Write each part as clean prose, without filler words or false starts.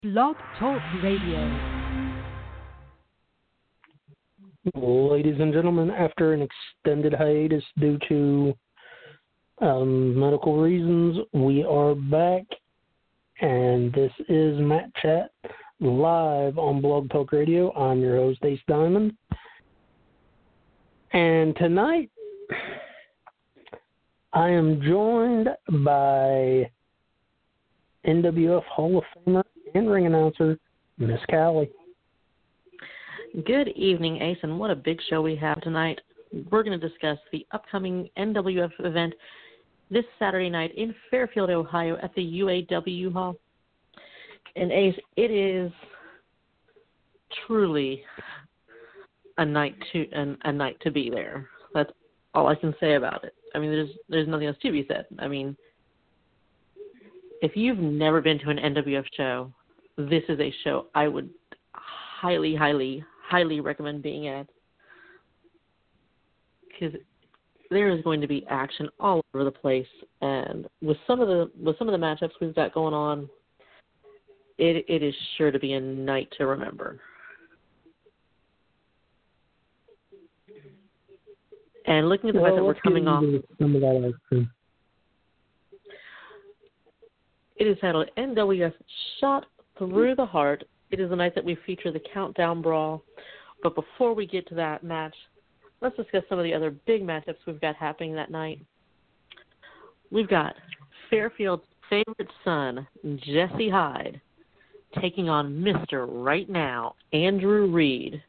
Blog Talk Radio. Ladies and gentlemen, after an extended hiatus due to medical reasons, we are back, and this is Matt Chat live on Blog Talk Radio. I'm your host, Ace Diamond, and tonight I am joined by NWF Hall of Famer and ring announcer, Miss Callie. Good evening, Ace, and what a big show we have tonight. We're going to discuss the upcoming NWF event this Saturday night in Fairfield, Ohio at the UAW Hall. And Ace, it is truly a night to be there. That's all I can say about it. I mean, there's nothing else to be said. I mean, if you've never been to an NWF show, this is a show I would highly, highly, highly recommend being at, because there is going to be action all over the place, and with some of the matchups we've got going on, it is sure to be a night to remember. And looking at the fact that we're coming off, some of that action. It is titled NWF Shot Through the Heart. It is the night that we feature the Countdown Brawl. But before we get to that match, let's discuss some of the other big matchups we've got happening that night. We've got Fairfield's favorite son, Jesse Hyde, taking on Mr. Right Now, Andrew Reed.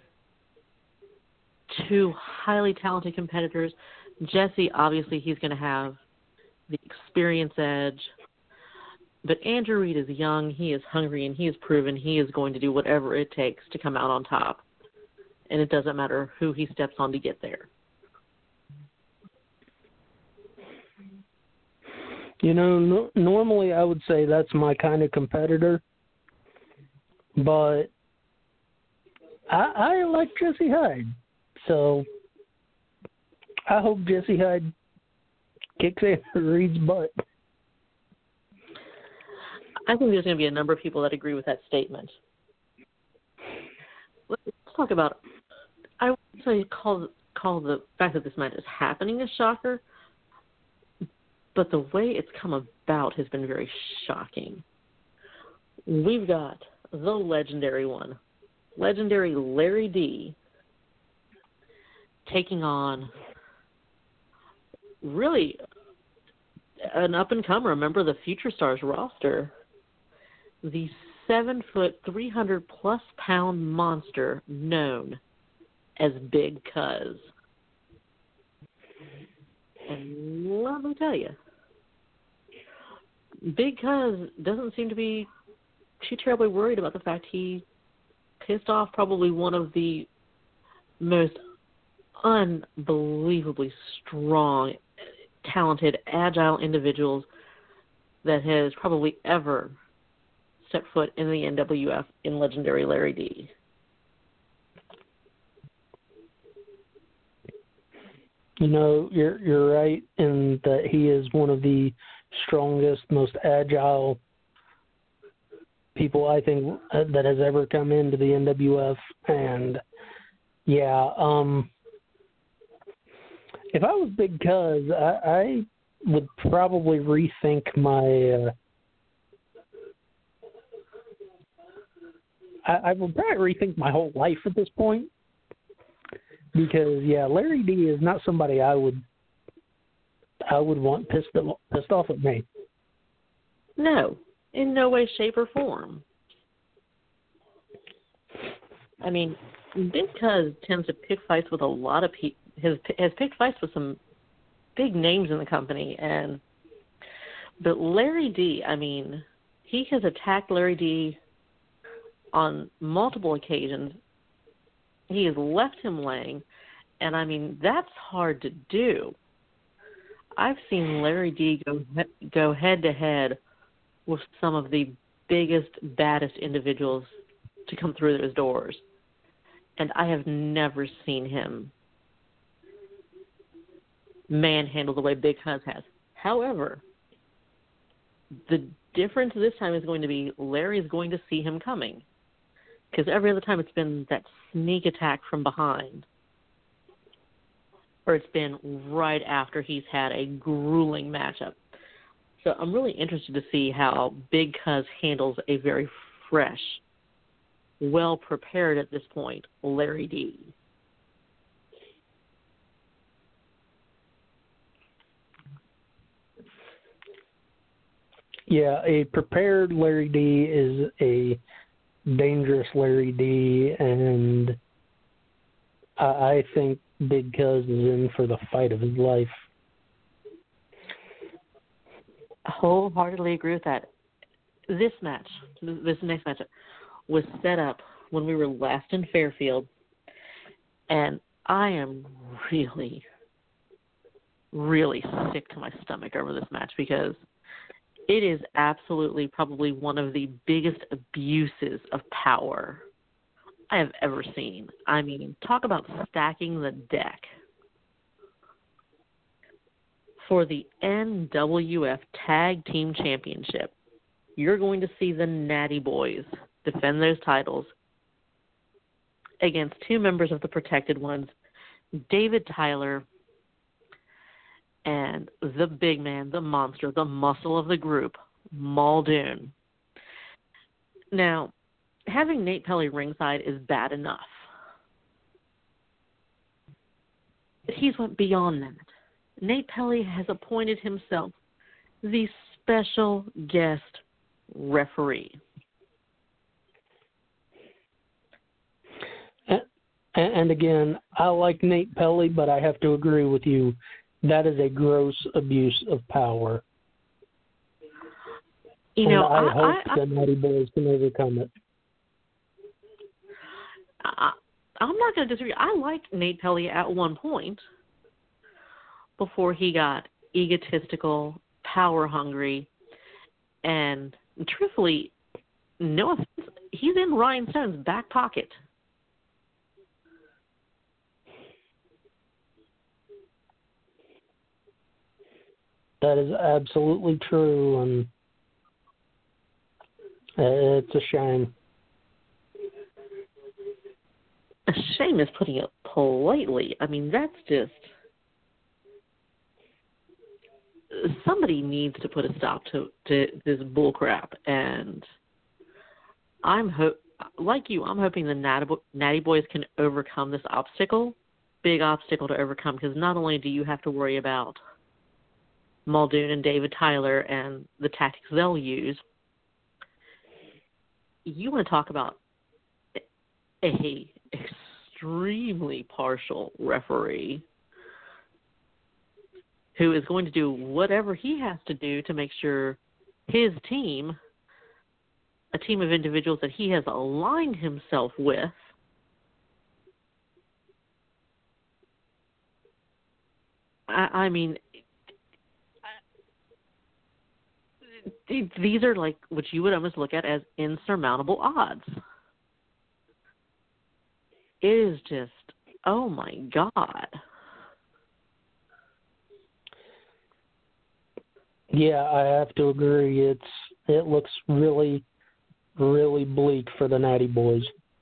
Two highly talented competitors. Jesse, obviously, he's going to have the experience edge. But Andrew Reed is young, he is hungry, and he has proven he is going to do whatever it takes to come out on top. And it doesn't matter who he steps on to get there. You know, normally I would say that's my kind of competitor, but I like Jesse Hyde. So I hope Jesse Hyde kicks Andrew Reed's butt. I think there's going to be a number of people that agree with that statement. Let's talk about, I would say call the fact that this match is happening a shocker, but the way it's come about has been very shocking. We've got the legendary one, legendary Larry D, taking on really an up-and-comer, a member of the Future Stars roster, the 7-foot, 300-plus pound monster known as Big Cuz. And let me tell you, Big Cuz doesn't seem to be too terribly worried about the fact he pissed off probably one of the most unbelievably strong, talented, agile individuals that has probably ever stepped foot in the NWF in legendary Larry D. You know, you're right in that he is one of the strongest, most agile people I think that has ever come into the NWF. And yeah, if I was Big Cuz, I would probably rethink my. I would probably rethink my whole life at this point, because yeah, Larry D is not somebody I would want pissed off at me. No, in no way, shape, or form. I mean, Big Cuz tends to pick fights with a lot of people. Has picked fights with some big names in the company, but Larry D, I mean, he has attacked Larry D on multiple occasions. He has left him laying, and I mean, that's hard to do. I've seen Larry D go head-to-head with some of the biggest, baddest individuals to come through those doors, and I have never seen him manhandle the way Big Cuz has. However, the difference this time is going to be Larry's going to see him coming. Because every other time it's been that sneak attack from behind. Or it's been right after he's had a grueling matchup. So I'm really interested to see how Big Cuz handles a very fresh, well-prepared at this point, Larry D. Yeah, a prepared Larry D is a dangerous Larry D, and I think Big Cuz is in for the fight of his life. I wholeheartedly agree with that. This match, this next matchup, was set up when we were last in Fairfield, and I am really, really sick to my stomach over this match because it is absolutely probably one of the biggest abuses of power I have ever seen. I mean, talk about stacking the deck. For the NWF Tag Team Championship, you're going to see the Natty Boys defend those titles against two members of the Protected Ones, David Tyler and the big man, the monster, the muscle of the group, Muldoon. Now, having Nate Pelly ringside is bad enough. But he's went beyond that. Nate Pelly has appointed himself the special guest referee. And again, I like Nate Pelly, but I have to agree with you. That is a gross abuse of power. You know, I hope the Natty Boys can overcome it. I'm not going to disagree. I liked Nate Pelly at one point before he got egotistical, power hungry, and truthfully, no offense, he's in Ryan Stone's back pocket. That is absolutely true, and it's a shame. A shame is putting it politely. I mean, that's just... Somebody needs to put a stop to this bullcrap, and like you, I'm hoping the Natty Boys can overcome this obstacle, big obstacle to overcome, because not only do you have to worry about Muldoon and David Tyler and the tactics they'll use, you want to talk about a extremely partial referee who is going to do whatever he has to do to make sure his team, a team of individuals that he has aligned himself with, I mean, these are like what you would almost look at as insurmountable odds. It is just, oh my God. Yeah, I have to agree. It looks really, really bleak for the Natty Boys.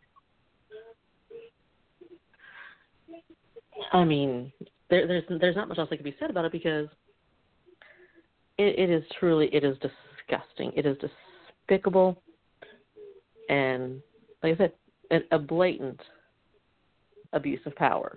I mean, there's not much else that can be said about it because it is disgusting. It is despicable, and like I said, a blatant abuse of power.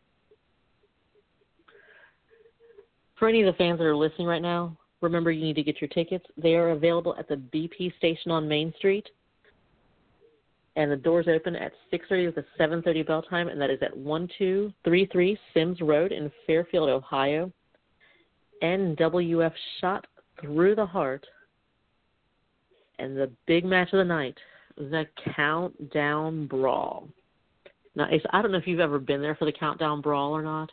For any of the fans that are listening right now, remember you need to get your tickets. They are available at the BP station on Main Street, and the doors open at 6:30 with a 7:30 bell time, and that is at 1233 Sims Road in Fairfield, Ohio. NWF Shot Through the Heart, and the big match of the night, the Countdown Brawl. Now, Ace, I don't know if you've ever been there for the Countdown Brawl or not.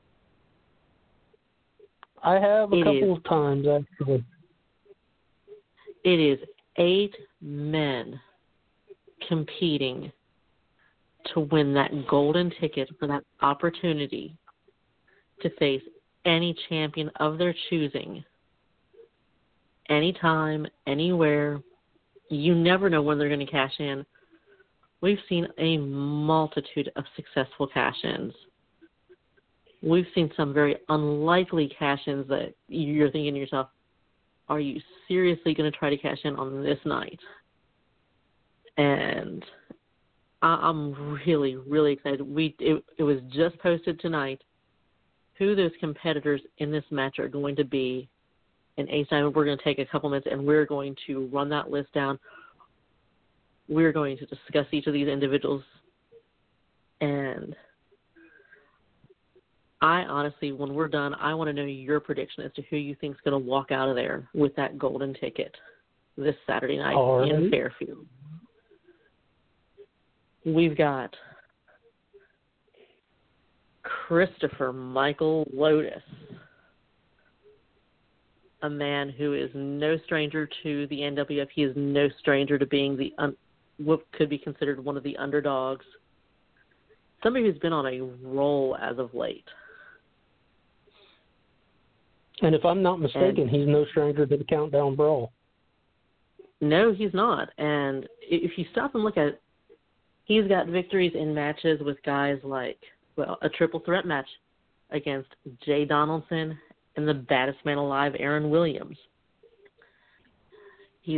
I have a couple of times, actually. It is 8 men competing to win that golden ticket for that opportunity to face any champion of their choosing anytime, anywhere. You never know when they're going to cash in. We've seen a multitude of successful cash-ins. We've seen some very unlikely cash-ins that you're thinking to yourself, are you seriously going to try to cash in on this night? And I'm really, really excited. It was just posted tonight who those competitors in this match are going to be. And Ace and I, we're going to take a couple minutes and we're going to run that list down. We're going to discuss each of these individuals. And I honestly, when we're done, I want to know your prediction as to who you think is going to walk out of there with that golden ticket this Saturday night in Fairfield. We've got Christopher Michael Lotus, a man who is no stranger to the NWF. He is no stranger to being what could be considered one of the underdogs. Somebody who's been on a roll as of late. And if I'm not mistaken, he's no stranger to the Countdown Brawl. No, he's not. And if you stop and look at it, he's got victories in matches with guys like, a triple threat match against Jay Donaldson and the baddest man alive, Aaron Williams. He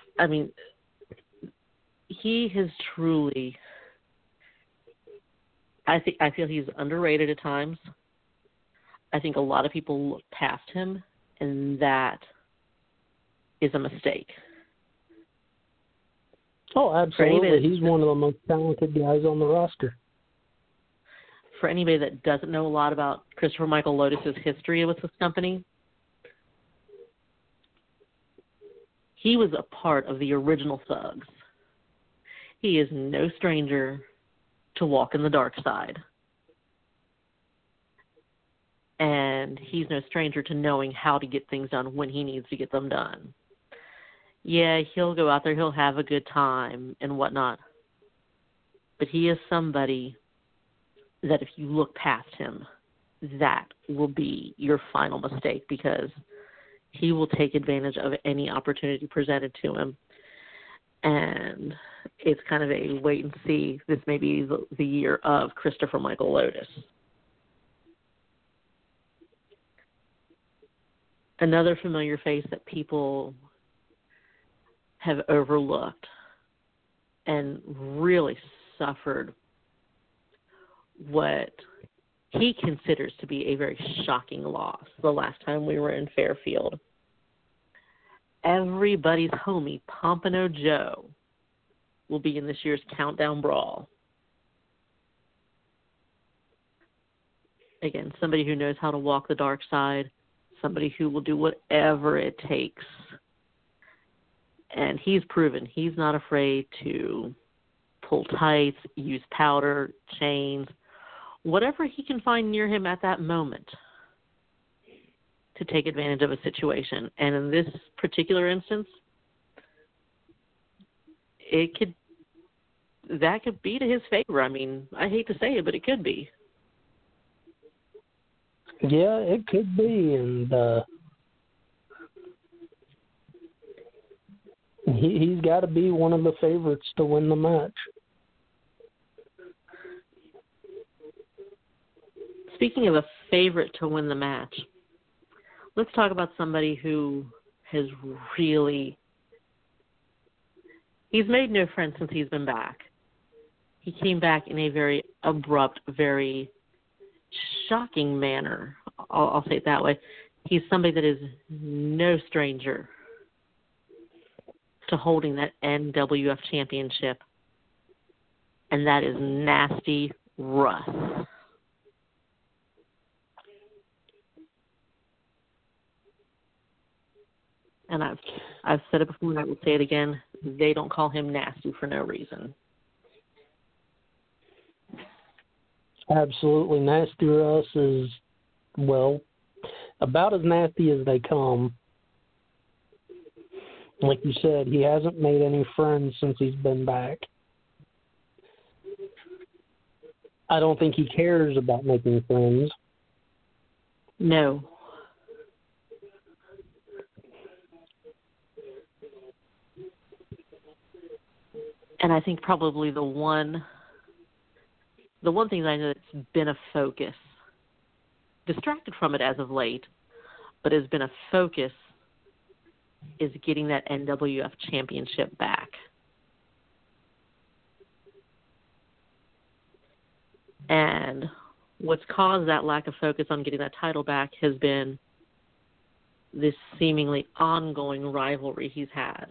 has truly, I feel he's underrated at times. I think a lot of people look past him, and that is a mistake. Oh, absolutely. He's one of the most talented guys on the roster. For anybody that doesn't know a lot about Christopher Michael Lotus's history with this company, he was a part of the original Thugs. He is no stranger to walk in the dark side. And he's no stranger to knowing how to get things done when he needs to get them done. Yeah, he'll go out there, he'll have a good time and whatnot. But he is somebody that if you look past him, that will be your final mistake, because he will take advantage of any opportunity presented to him. And it's kind of a wait and see. This may be the year of Christopher Michael Lotus. Another familiar face that people have overlooked and really suffered what he considers to be a very shocking loss the last time we were in Fairfield. Everybody's homie, Pompano Joe, will be in this year's Countdown Brawl. Again, somebody who knows how to walk the dark side, somebody who will do whatever it takes. And he's proven he's not afraid to pull tights, use powder, chains, whatever he can find near him at that moment to take advantage of a situation. And in this particular instance, that could be to his favor. I mean, I hate to say it, but it could be. Yeah, it could be, and he's got to be one of the favorites to win the match. Speaking of a favorite to win the match, let's talk about somebody who has really... He's made no friends since he's been back. He came back in a very abrupt, very shocking manner. I'll say it that way. He's somebody that is no stranger to holding that NWF championship, and that is Nasty Russ. And I've said it before and I will say it again, they don't call him nasty for no reason. Absolutely. Nasty Russ is, well, about as nasty as they come. Like you said, he hasn't made any friends since he's been back. I don't think he cares about making friends. No. And I think probably the one thing that I know that's been a focus, distracted from it as of late, but has been a focus, is getting that NWF championship back. And what's caused that lack of focus on getting that title back has been this seemingly ongoing rivalry he's had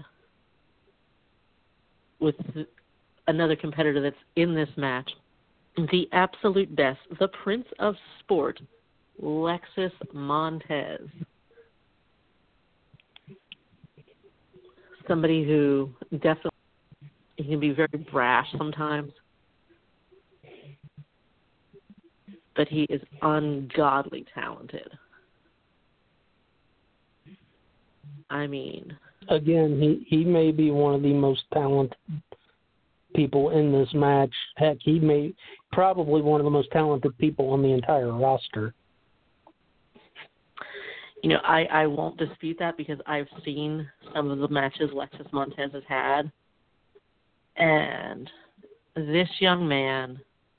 with another competitor that's in this match, the absolute best, the Prince of Sport, Lexus Montez. Somebody who definitely can be very brash sometimes, but he is ungodly talented. I mean, again, he may be one of the most talented people in this match. Heck, he may probably one of the most talented people on the entire roster. You know, I won't dispute that because I've seen some of the matches Lexus Montez has had, and this young man,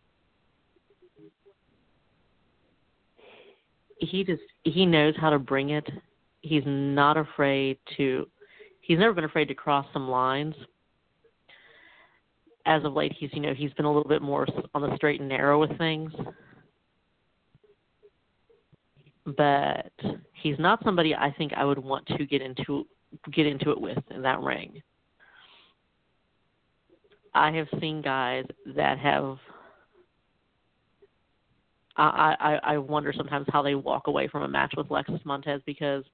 he knows how to bring it. He's never been afraid to cross some lines. As of late, he's been a little bit more on the straight and narrow with things. But he's not somebody I think I would want to get into it with in that ring. I have seen guys that have I wonder sometimes how they walk away from a match with Lexus Montez, because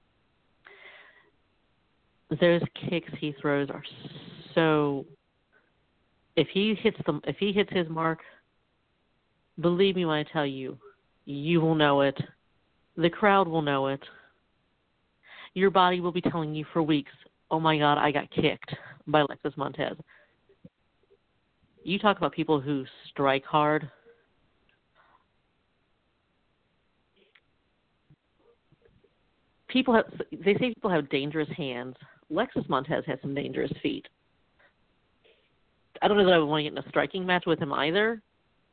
those kicks he throws are so. If he hits his mark, believe me when I tell you, you will know it. The crowd will know it. Your body will be telling you for weeks, "Oh my God, I got kicked by Lexus Montez." You talk about people who strike hard. They say people have dangerous hands. Lexus Montez has some dangerous feet. I don't know that I would want to get in a striking match with him either.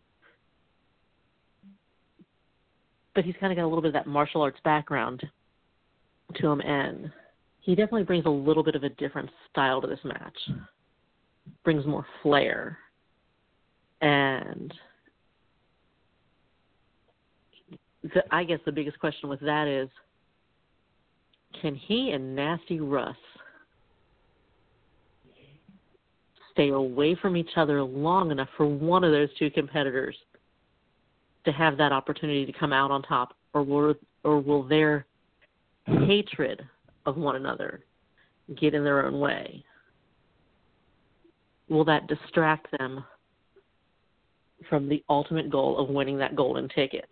But he's kind of got a little bit of that martial arts background to him, and he definitely brings a little bit of a different style to this match. Brings more flair. And I guess the biggest question with that is, can he and Nasty Russ stay away from each other long enough for one of those two competitors to have that opportunity to come out on top, or will their hatred of one another get in their own way? Will that distract them from the ultimate goal of winning that golden ticket?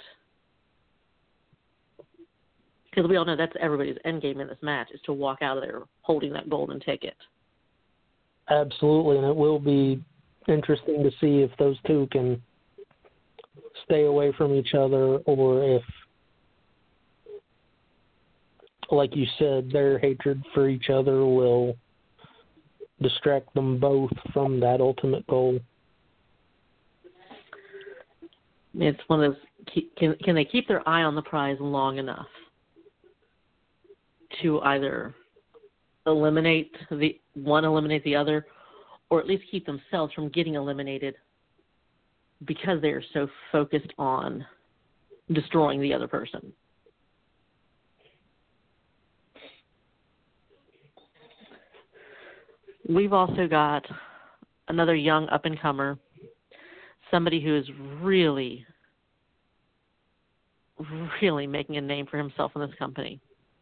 Because we all know that's everybody's end game in this match, is to walk out of there holding that golden ticket. Absolutely, and it will be interesting to see if those two can stay away from each other, or if, like you said, their hatred for each other will distract them both from that ultimate goal. It's one of those, can they keep their eye on the prize long enough to either eliminate the other, or at least keep themselves from getting eliminated because they are so focused on destroying the other person. We've also got another young up-and-comer, somebody who is really, really making a name for himself in this company.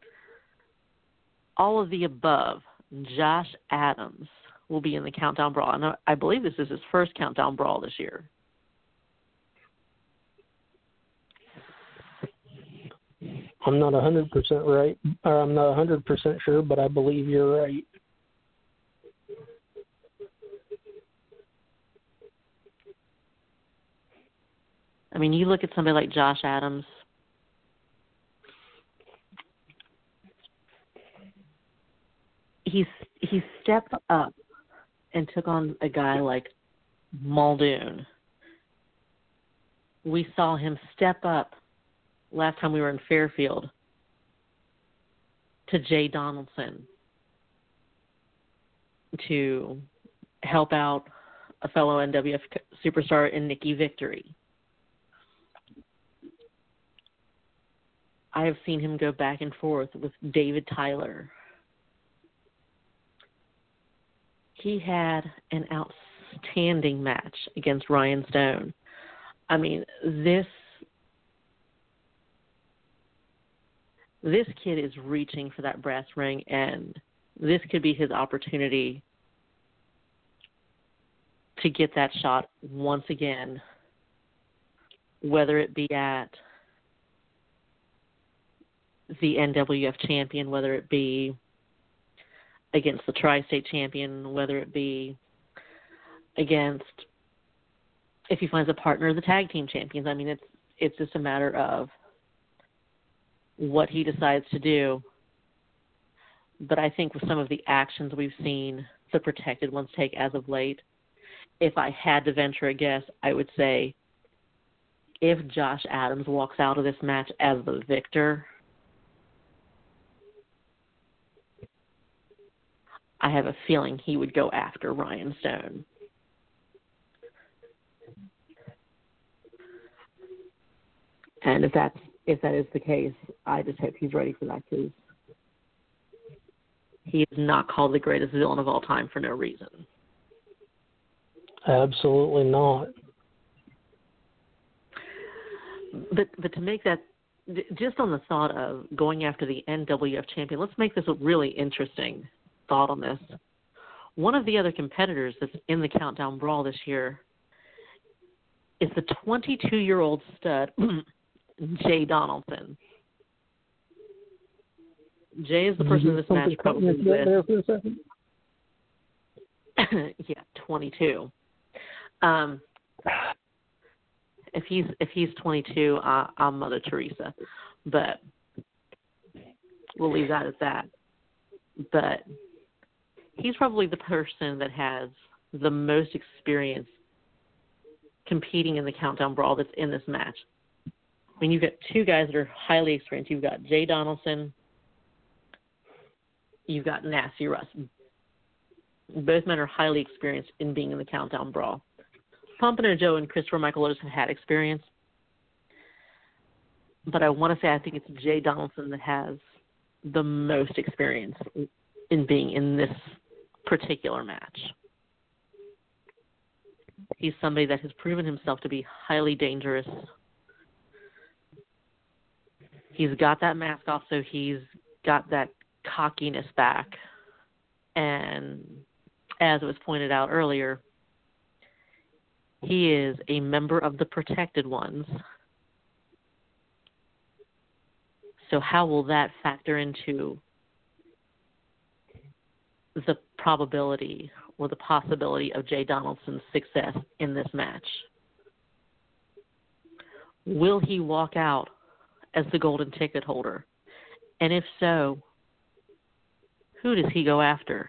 All of the above, Josh Adams will be in the Countdown Brawl. And I believe this is his first Countdown Brawl this year. I'm not 100% right, or I'm not 100% sure, but I believe you're right. I mean, you look at somebody like Josh Adams. He stepped up and took on a guy like Muldoon. We saw him step up last time we were in Fairfield to Jay Donaldson to help out a fellow NWF superstar in Nikki Victory. I have seen him go back and forth with David Tyler. He had an outstanding match against Ryan Stone. I mean, this kid is reaching for that brass ring, and this could be his opportunity to get that shot once again, whether it be at the NWF champion, whether it be against the Tri-State champion, whether it be against, if he finds a partner, the tag team champions. I mean, it's just a matter of what he decides to do. But I think with some of the actions we've seen the Protected Ones take as of late, if I had to venture a guess, I would say if Josh Adams walks out of this match as the victor, I have a feeling he would go after Ryan Stone. And if that is the case, I just hope he's ready for that, because he is not called the greatest villain of all time for no reason. Absolutely not. But to make that, just on the thought of going after the NWF champion, let's make this a really interesting thought on this. One of the other competitors that's in the Countdown Brawl this year is the 22-year-old stud, Jay Donaldson. Jay is the person in this match probably with. Yeah, 22. If he's 22, I'm Mother Teresa, but we'll leave that at that. But he's probably the person that has the most experience competing in the Countdown Brawl that's in this match. I mean, you've got two guys that are highly experienced. You've got Jay Donaldson. You've got Nasty Russ. Both men are highly experienced in being in the Countdown Brawl. Pompano Joe and Christopher Michael Otis have had experience. But I want to say I think it's Jay Donaldson that has the most experience in being in this particular match. He's somebody that has proven himself to be highly dangerous. He's got that mask off, so he's got that cockiness back. And as it was pointed out earlier, he is a member of the Protected Ones. So how will that factor into the probability or the possibility of Jay Donaldson's success in this match? Will he walk out as the golden ticket holder? And if so, who does he go after?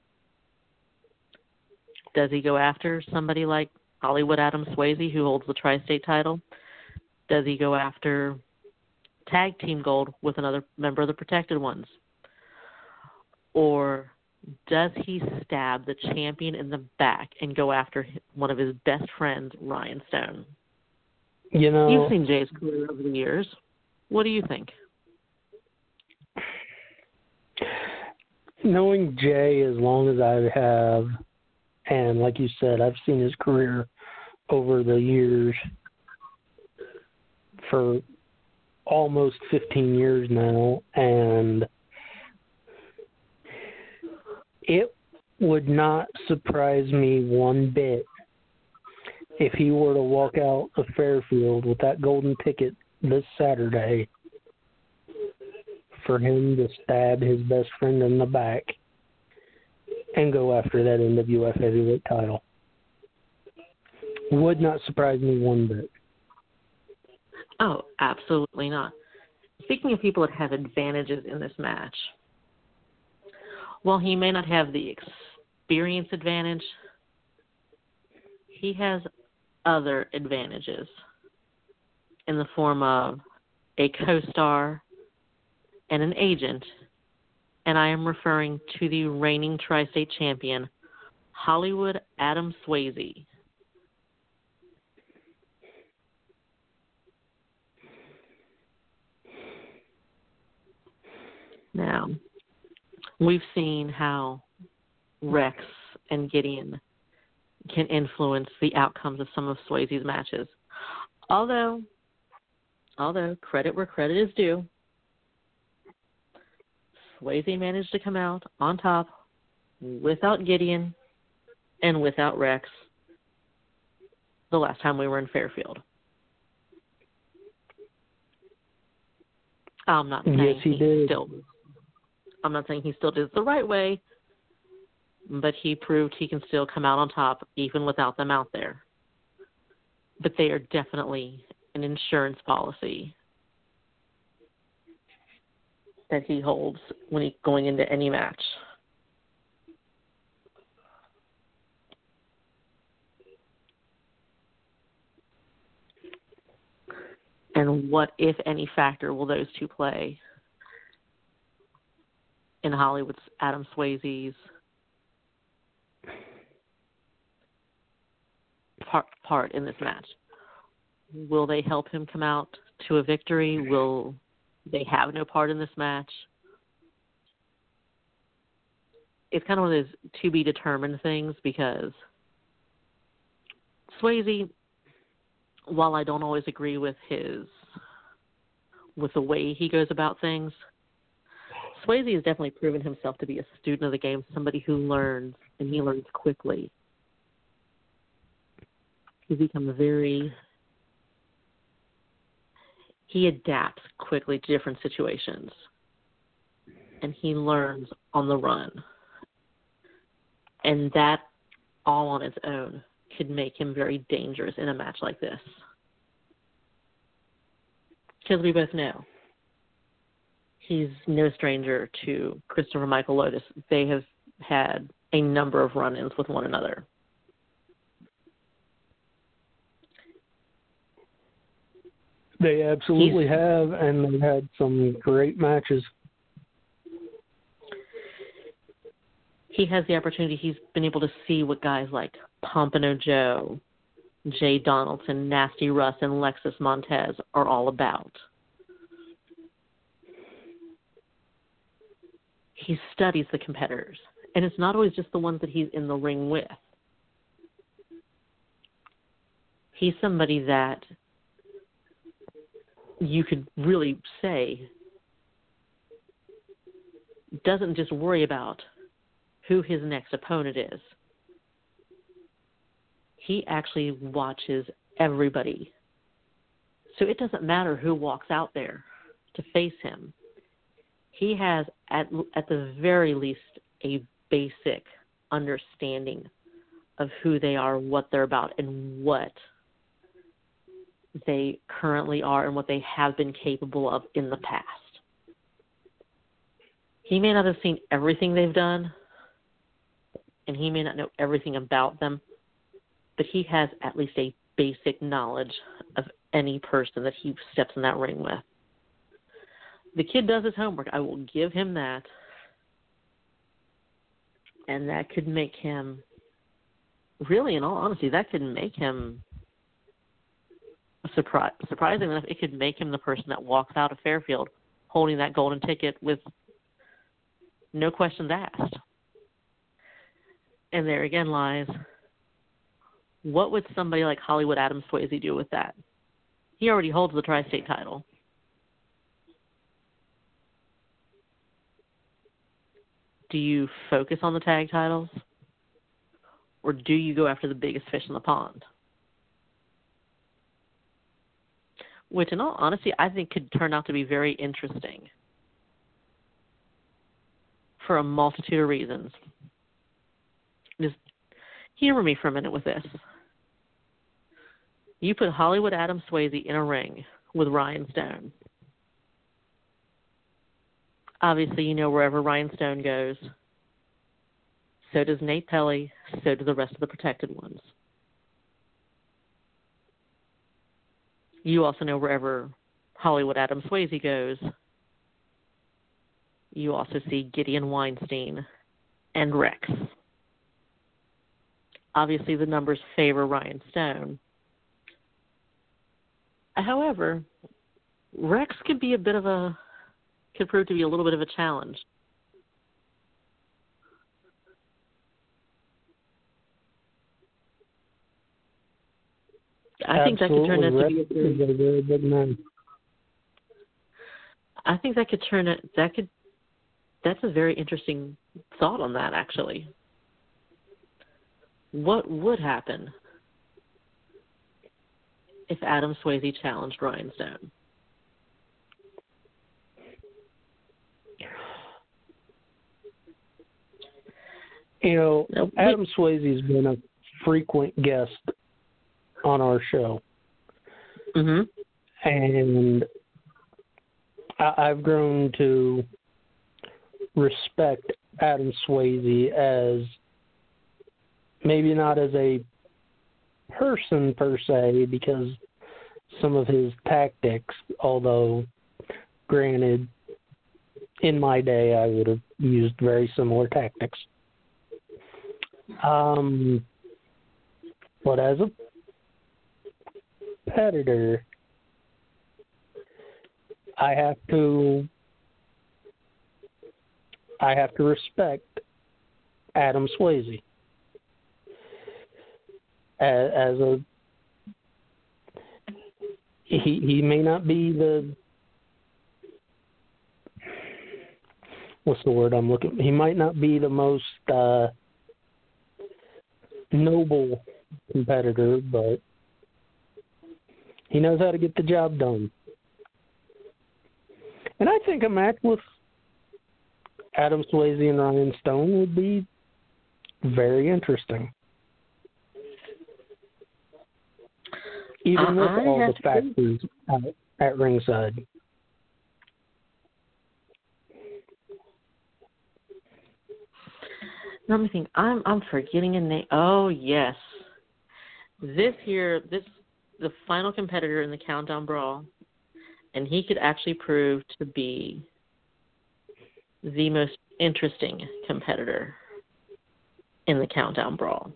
Does he go after somebody like Hollywood Adam Swayze, who holds the Tri-State title? Does he go after tag team gold with another member of the Protected Ones? Or does he stab the champion in the back and go after one of his best friends, Ryan Stone? You know, you've seen Jay's career over the years. What do you think? Knowing Jay as long as I have, and like you said, I've seen his career over the years for almost 15 years now, and it would not surprise me one bit if he were to walk out of Fairfield with that golden ticket this Saturday for him to stab his best friend in the back and go after that NWF heavyweight title. Would not surprise me one bit. Oh, absolutely not. Speaking of people that have advantages in this match, while he may not have the experience advantage, he has other advantages in the form of a co-star and an agent, and I am referring to the reigning tri-state champion, Hollywood Adam Swayze. Now, we've seen how Rex and Gideon can influence the outcomes of some of Swayze's matches. Although credit where credit is due, Swayze managed to come out on top without Gideon and without Rex the last time we were in Fairfield. I'm not saying yes, he did. I'm not saying he still did it the right way, but he proved he can still come out on top even without them out there. But they are definitely an insurance policy that he holds when he's going into any match. And what, if any, factor will those two play in Hollywood's Adam Swayze's part in this match? Will they help him come out to a victory? Will they have no part in this match? It's kind of one of those to-be-determined things, because Swayze, while I don't always agree with the way he goes about things, Swayze has definitely proven himself to be a student of the game, somebody who learns, and he learns quickly. He's become he adapts quickly to different situations, and he learns on the run. And that, all on its own, could make him very dangerous in a match like this. Because we both know he's no stranger to Christopher Michael Lotus. They have had a number of run-ins with one another. They absolutely have, and they've had some great matches. He has the opportunity. He's been able to see what guys like Pompano Joe, Jay Donaldson, Nasty Russ, and Lexus Montez are all about. He studies the competitors, and it's not always just the ones that he's in the ring with. He's somebody that you could really say doesn't just worry about who his next opponent is. He actually watches everybody. So it doesn't matter who walks out there to face him. He has, at the very least, a basic understanding of who they are, what they're about, and what they currently are and what they have been capable of in the past. He may not have seen everything they've done, and he may not know everything about them, but he has at least a basic knowledge of any person that he steps in that ring with. The kid does his homework. I will give him that. And that could make him, really, in all honesty, that could make him surprising enough, it could make him the person that walks out of Fairfield holding that golden ticket with no questions asked. And there again lies, what would somebody like Hollywood Adam Swayze do with that? He already holds the tri-state title. Do you focus on the tag titles? Or do you go after the biggest fish in the pond? Which, in all honesty, I think could turn out to be very interesting for a multitude of reasons. Just humor me for a minute with this. You put Hollywood Adam Swayze in a ring with Ryan Stone. Obviously, you know wherever Ryan Stone goes, So does Nate Pelly. So do the rest of the protected ones. You also know wherever Hollywood Adam Swayze goes, you also see Gideon Weinstein and Rex. Obviously, the numbers favor Ryan Stone. However, Rex could prove to be a little bit of a challenge. I think that could turn out to be a very big man. I think that could turn it. That's a very interesting thought on that, actually. What would happen if Adam Swayze challenged Ryan Stone? You know, Adam Swayze's been a frequent guest on our show. Mm-hmm. And I've grown to respect Adam Swayze as maybe not as a person per se, because some of his tactics, although granted, in my day I would have used very similar tactics. But as a competitor, I have to respect Adam Swayze as a he may not be the what's the word I'm looking. He might not be the most noble competitor, but he knows how to get the job done. And I think a match with Adam Swayze and Ryan Stone would be very interesting. Even with all the factors at ringside. Let me think. I'm forgetting a name. Oh yes, the final competitor in the Countdown Brawl, and he could actually prove to be the most interesting competitor in the Countdown Brawl,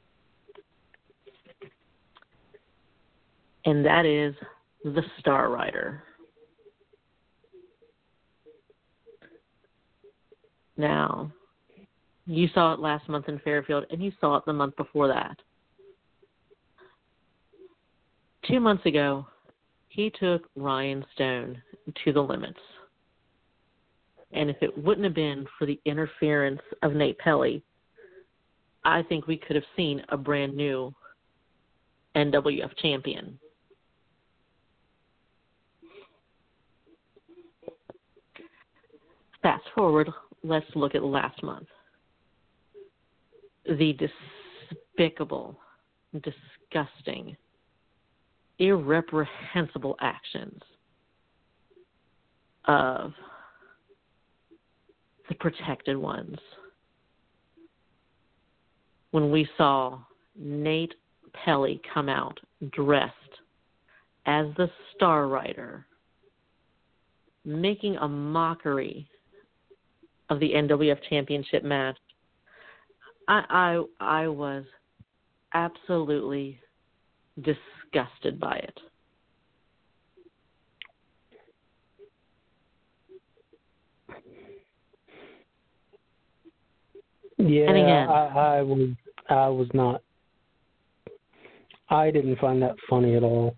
and that is the Star Rider. Now, you saw it last month in Fairfield, and you saw it the month before that. 2 months ago, he took Ryan Stone to the limits. And if it wouldn't have been for the interference of Nate Pelly, I think we could have seen a brand new NWF champion. Fast forward, let's look at last month. The despicable, disgusting, irreprehensible actions of the protected ones. When we saw Nate Pelly come out dressed as the Star Rider, making a mockery of the NWF Championship match, I was absolutely disgusted by it. Yeah, and again, I was not. I didn't find that funny at all.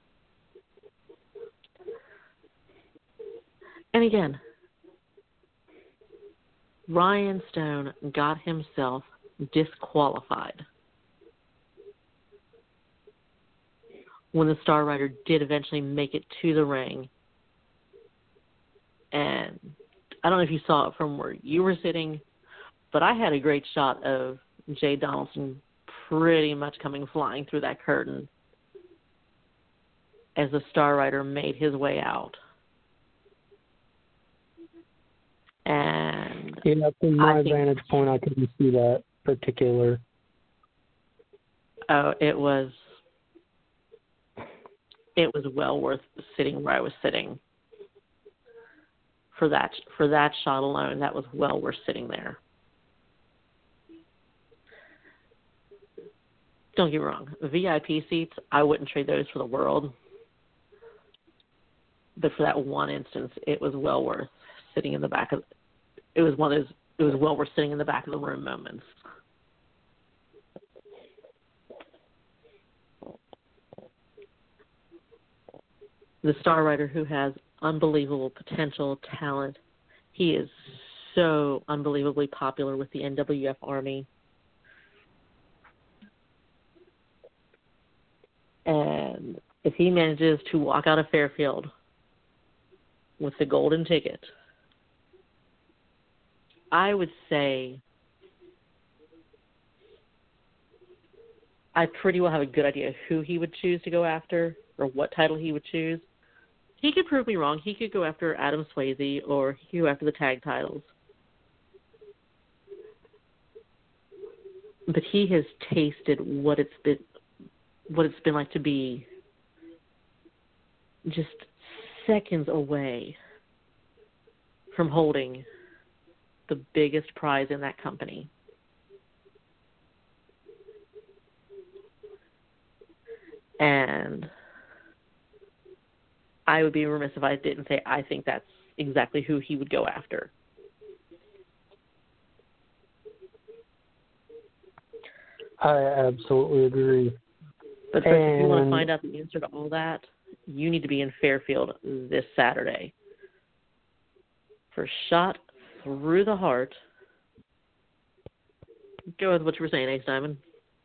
And again, Ryan Stone got himself disqualified when the Star Rider did eventually make it to the ring. And I don't know if you saw it from where you were sitting, but I had a great shot of Jay Donaldson pretty much coming flying through that curtain as the Star Rider made his way out. And yeah, from my vantage point, I couldn't see that. particular? Oh, it was well worth sitting where I was sitting. For that shot alone, that was well worth sitting there. Don't get me wrong, VIP seats, I wouldn't trade those for the world. But for that one instance, it was well worth sitting in the back of. It was well worth sitting in the back of the room moments. The Star Rider, who has unbelievable potential, talent, he is so unbelievably popular with the NWF Army. And if he manages to walk out of Fairfield with the golden ticket, I would say I pretty well have a good idea who he would choose to go after or what title he would choose. He could prove me wrong. He could go after Adam Swayze or he could go after the tag titles. But he has tasted what it's been like to be just seconds away from holding the biggest prize in that company. And I would be remiss if I didn't say I think that's exactly who he would go after. I absolutely agree. But first, if you want to find out the answer to all that, you need to be in Fairfield this Saturday for Shot Through the Heart. Go with what you were saying, Ace Diamond.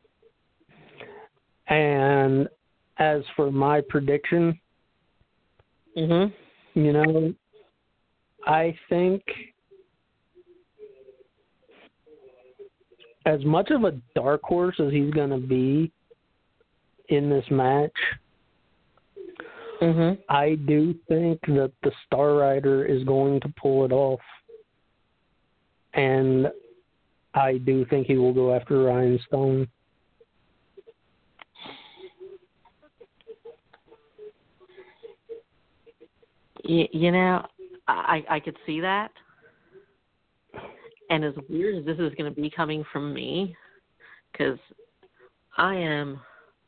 And as for my prediction, you know, I think as much of a dark horse as he's going to be in this match, I do think that the Star Rider is going to pull it off. And I do think he will go after Ryan Stone. You know, I could see that. And as weird as this is going to be coming from me, because I am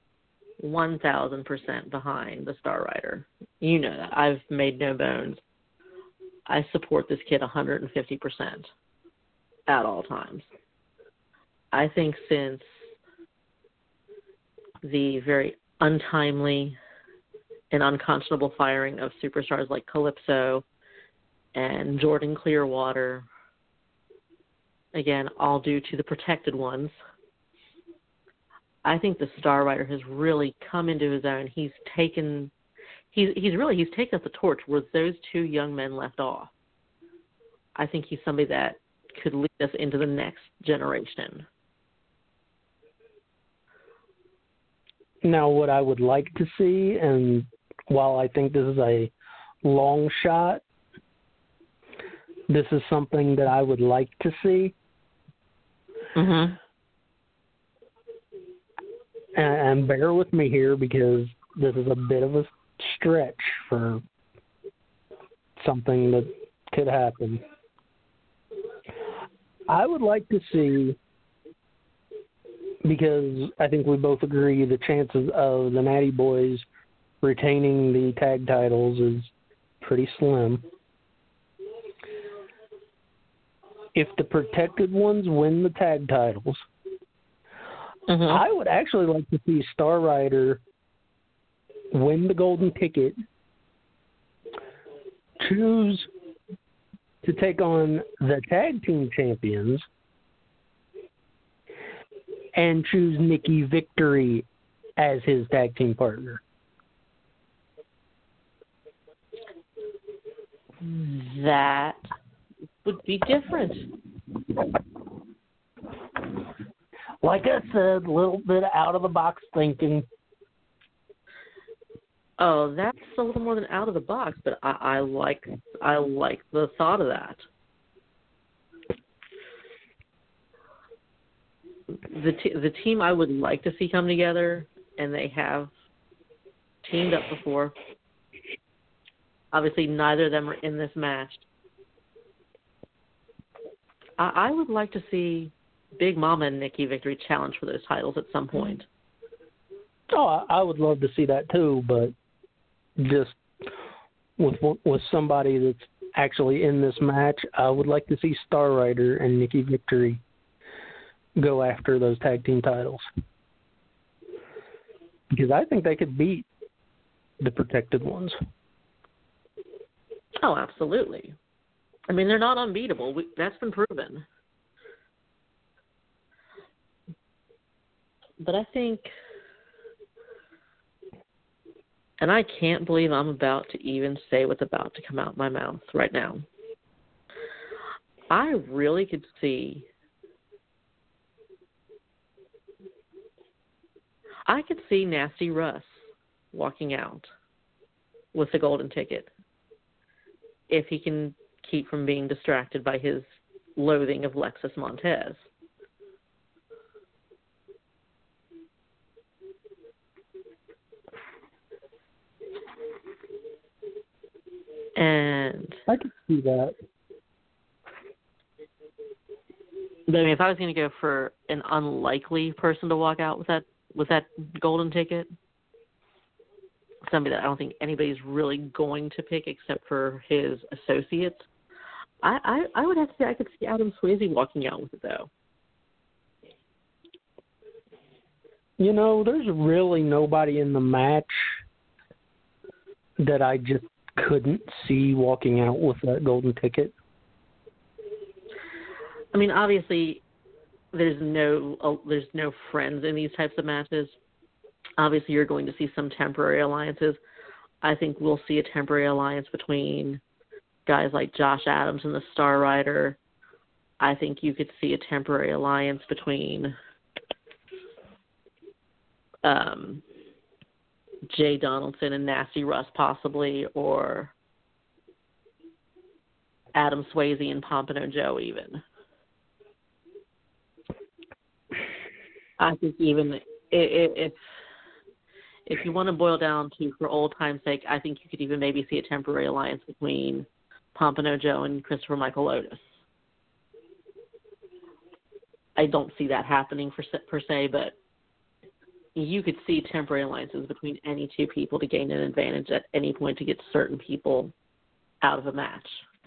1,000% behind the Star Rider. You know that. I've made no bones. I support this kid 150% at all times. I think since the very untimely and unconscionable firing of superstars like Calypso and Jordan Clearwater, again, all due to the protected ones, I think the Star Rider has really come into his own. He's taken up the torch where those two young men left off. I think he's somebody that could lead us into the next generation. Now, what I would like to see, and while I think this is a long shot, this is something that I would like to see. And bear with me here because this is a bit of a stretch for something that could happen. I would like to see, because I think we both agree the chances of the Natty Boys retaining the tag titles is pretty slim. If the protected ones win the tag titles, I would actually like to see Star Rider win the golden ticket, choose to take on the tag team champions, and choose Nikki Victory as his tag team partner. That would be different. Like I said, a little bit out of the box thinking. Oh, that's a little more than out of the box, but I like the thought of that. the team I would like to see come together, and they have teamed up before. Obviously, neither of them are in this match. I would like to see Big Mama and Nikki Victory challenge for those titles at some point. Oh, I would love to see that too, but just with somebody that's actually in this match, I would like to see Star Rider and Nikki Victory go after those tag team titles. Because I think they could beat the Protected Ones. Oh, absolutely. I mean, they're not unbeatable. That's been proven. But I think, and I can't believe I'm about to even say what's about to come out my mouth right now. I really could see, Nasty Russ walking out with the golden ticket if he can keep from being distracted by his loathing of Lexus Montez. And I could see that. But I mean, if I was going to go for an unlikely person to walk out with that golden ticket, somebody that I don't think anybody's really going to pick except for his associates, I would have to say I could see Adam Swayze walking out with it, though. You know, there's really nobody in the match that I just couldn't see walking out with that golden ticket. I mean, obviously, there's no friends in these types of matches. Obviously, you're going to see some temporary alliances. I think we'll see a temporary alliance between guys like Josh Adams and the Star Rider. I think you could see a temporary alliance between Jay Donaldson and Nasty Russ possibly, or Adam Swayze and Pompano Joe even. I think even if you want to boil down to, for old time's sake, I think you could even maybe see a temporary alliance between Pompano Joe and Christopher Michael Otis. I don't see that happening per se, but you could see temporary alliances between any two people to gain an advantage at any point to get certain people out of a match.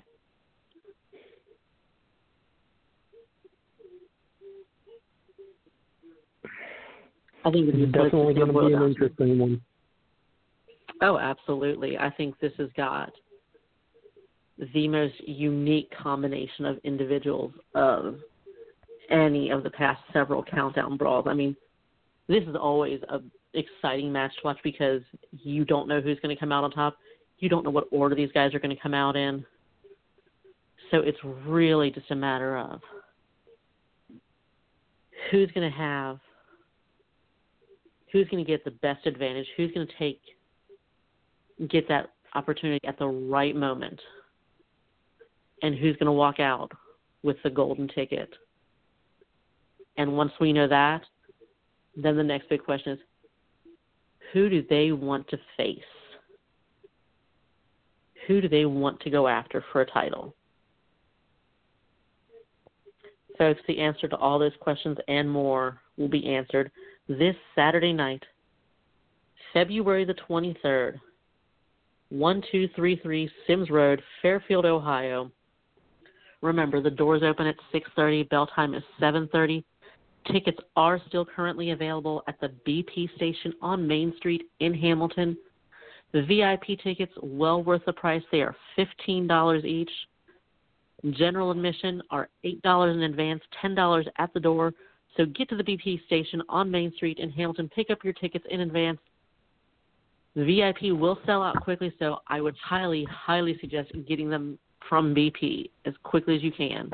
I think it's definitely going to be an interesting one. Oh, absolutely. I think this has got the most unique combination of individuals of any of the past several Countdown brawls. I mean, this is always an exciting match to watch because you don't know who's going to come out on top. You don't know what order these guys are going to come out in. So it's really just a matter of who's going to get the best advantage, who's going to get that opportunity at the right moment, and who's going to walk out with the golden ticket. And once we know that, then the next big question is, who do they want to face? Who do they want to go after for a title? Folks, the answer to all those questions and more will be answered this Saturday night, February the 23rd, 1233 Sims Road, Fairfield, Ohio. Remember, the doors open at 6:30. Bell time is 7:30. Tickets are still currently available at the BP station on Main Street in Hamilton. The VIP tickets, well worth the price. They are $15 each. General admission are $8 in advance, $10 at the door. So get to the BP station on Main Street in Hamilton. Pick up your tickets in advance. The VIP will sell out quickly, so I would highly, highly suggest getting them from BP as quickly as you can.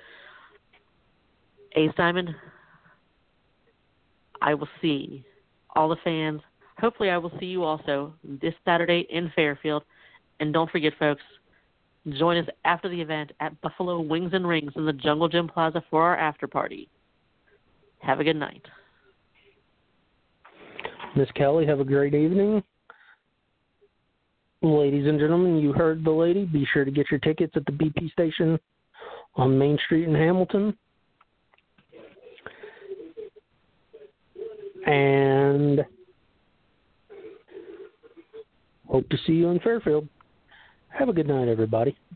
Ace Diamond, I will see all the fans. Hopefully I will see you also this Saturday in Fairfield. And don't forget, folks, join us after the event at Buffalo Wings and Rings in the Jungle Gym Plaza for our after party. Have a good night. Miss Kelly, have a great evening. Ladies and gentlemen, you heard the lady. Be sure to get your tickets at the BP station on Main Street in Hamilton. And hope to see you in Fairfield. Have a good night, everybody.